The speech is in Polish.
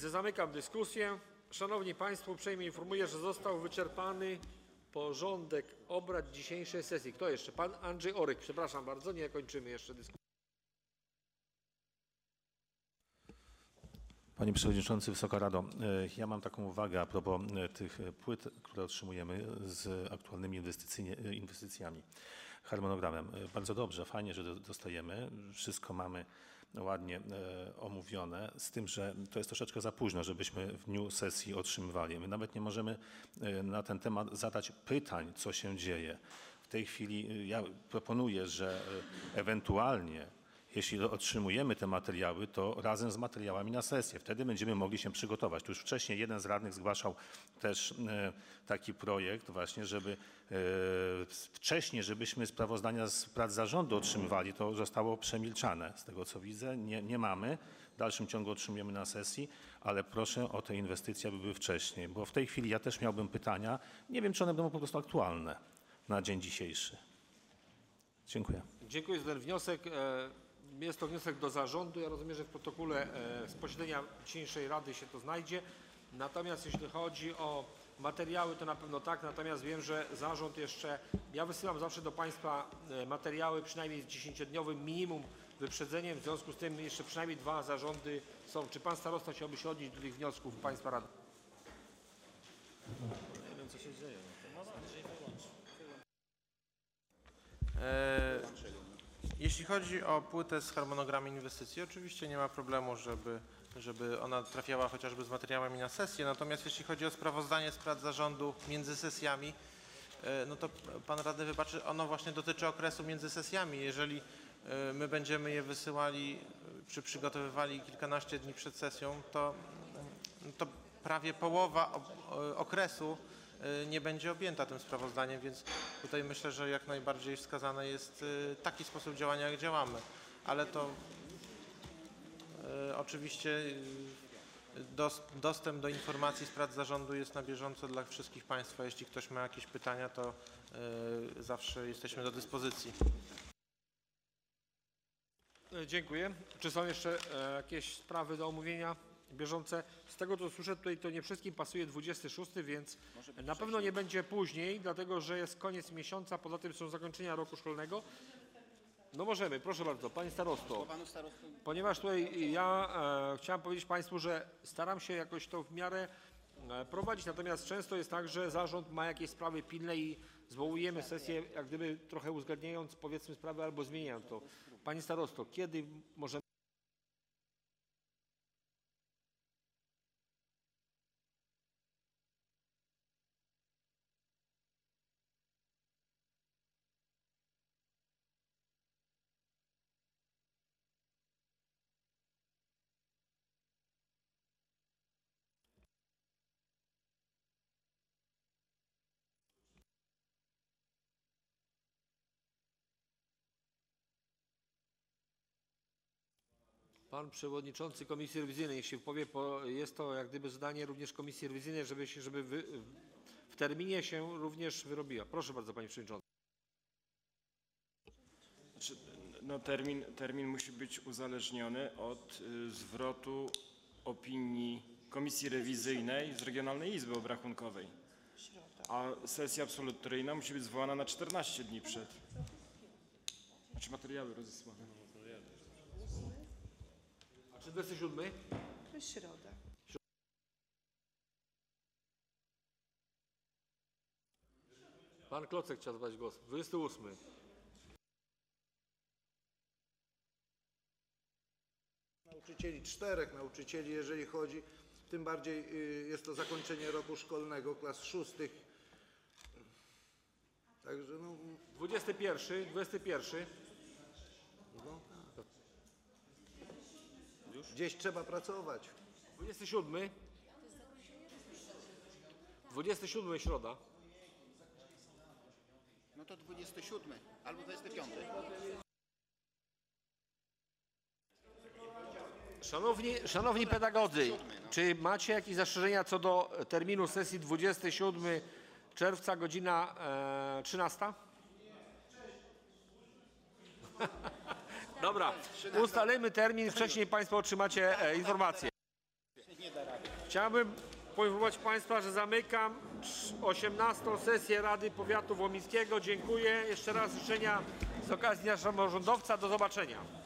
Widzę, zamykam dyskusję. Szanowni Państwo, uprzejmie informuję, że został wyczerpany porządek obrad dzisiejszej sesji. Kto jeszcze? Pan Andrzej Oryk. Przepraszam bardzo, nie kończymy jeszcze dyskusji. Panie Przewodniczący, Wysoka Rado, ja mam taką uwagę a propos tych płyt, które otrzymujemy z aktualnymi inwestycjami, harmonogramem. Bardzo dobrze, fajnie, że dostajemy, wszystko mamy ładnie omówione, z tym, że to jest troszeczkę za późno, żebyśmy w dniu sesji otrzymywali. My nawet nie możemy na ten temat zadać pytań, co się dzieje. W tej chwili ja proponuję, że ewentualnie jeśli otrzymujemy te materiały, to razem z materiałami na sesję. Wtedy będziemy mogli się przygotować. Tu już wcześniej jeden z radnych zgłaszał też taki projekt właśnie, żeby wcześniej, żebyśmy sprawozdania z prac zarządu otrzymywali. To zostało przemilczane. Z tego co widzę, nie mamy. W dalszym ciągu otrzymujemy na sesji, ale proszę o te inwestycje, aby były wcześniej. Bo w tej chwili ja też miałbym pytania. Nie wiem, czy one będą po prostu aktualne na dzień dzisiejszy. Dziękuję. Dziękuję za ten wniosek. Jest to wniosek do zarządu. Ja rozumiem, że w protokole z posiedzenia dzisiejszej Rady się to znajdzie. Natomiast jeśli chodzi o materiały, to na pewno tak. Natomiast wiem, że zarząd jeszcze... Ja wysyłam zawsze do Państwa materiały przynajmniej z 10-dniowym minimum wyprzedzeniem. W związku z tym jeszcze przynajmniej 2 zarządy są. Czy Pan Starosta chciałby się odnieść do tych wniosków Państwa Rady? Nie wiem, co się dzieje. Jeśli chodzi o płytę z harmonogramem inwestycji, oczywiście nie ma problemu, żeby ona trafiała chociażby z materiałami na sesję. Natomiast jeśli chodzi o sprawozdanie z prac zarządu między sesjami, no to Pan Radny wybaczy, ono właśnie dotyczy okresu między sesjami. Jeżeli my będziemy je wysyłali czy przygotowywali kilkanaście dni przed sesją, to prawie połowa okresu nie będzie objęta tym sprawozdaniem, więc tutaj myślę, że jak najbardziej wskazany jest taki sposób działania, jak działamy. Ale to oczywiście dostęp do informacji z prac zarządu jest na bieżąco dla wszystkich Państwa. Jeśli ktoś ma jakieś pytania, to zawsze jesteśmy do dyspozycji. Dziękuję. Czy są jeszcze jakieś sprawy do omówienia bieżące? Z tego co słyszę, tutaj to nie wszystkim pasuje 26, więc na pewno nie będzie później, dlatego że jest koniec miesiąca, poza tym są zakończenia roku szkolnego. No możemy, proszę bardzo, Panie Starosto. Ponieważ tutaj ja chciałem powiedzieć Państwu, że staram się jakoś to w miarę prowadzić, natomiast często jest tak, że zarząd ma jakieś sprawy pilne i zwołujemy sesję, jak gdyby trochę uzgadniając powiedzmy sprawy albo zmieniając to. Panie Starosto, kiedy możemy... Pan Przewodniczący Komisji Rewizyjnej, niech się wypowie, bo jest to jak gdyby zadanie również Komisji Rewizyjnej, żeby w terminie się również wyrobiła. Proszę bardzo, Panie Przewodniczący. Znaczy, no termin musi być uzależniony od zwrotu opinii Komisji Rewizyjnej z Regionalnej Izby Obrachunkowej. A sesja absolutoryjna musi być zwołana na 14 dni przed. Znaczy materiały rozesłane. A czy 27? To jest środa. Pan Klocek chciał zabrać głos. 28. Nauczycieli, 4 nauczycieli, jeżeli chodzi, tym bardziej jest to zakończenie roku szkolnego klas 6. Także no... 21. No, gdzieś trzeba pracować. 27. 27 środa. No to 27 albo 25. Szanowni pedagodzy, czy macie jakieś zastrzeżenia co do terminu sesji 27 czerwca, godzina 13? Dobra, ustalimy termin, wcześniej Państwo otrzymacie informację. Chciałbym poinformować Państwa, że zamykam 18. sesję Rady Powiatu Wołyńskiego. Dziękuję. Jeszcze raz życzenia z okazji Dnia Samorządowca. Do zobaczenia.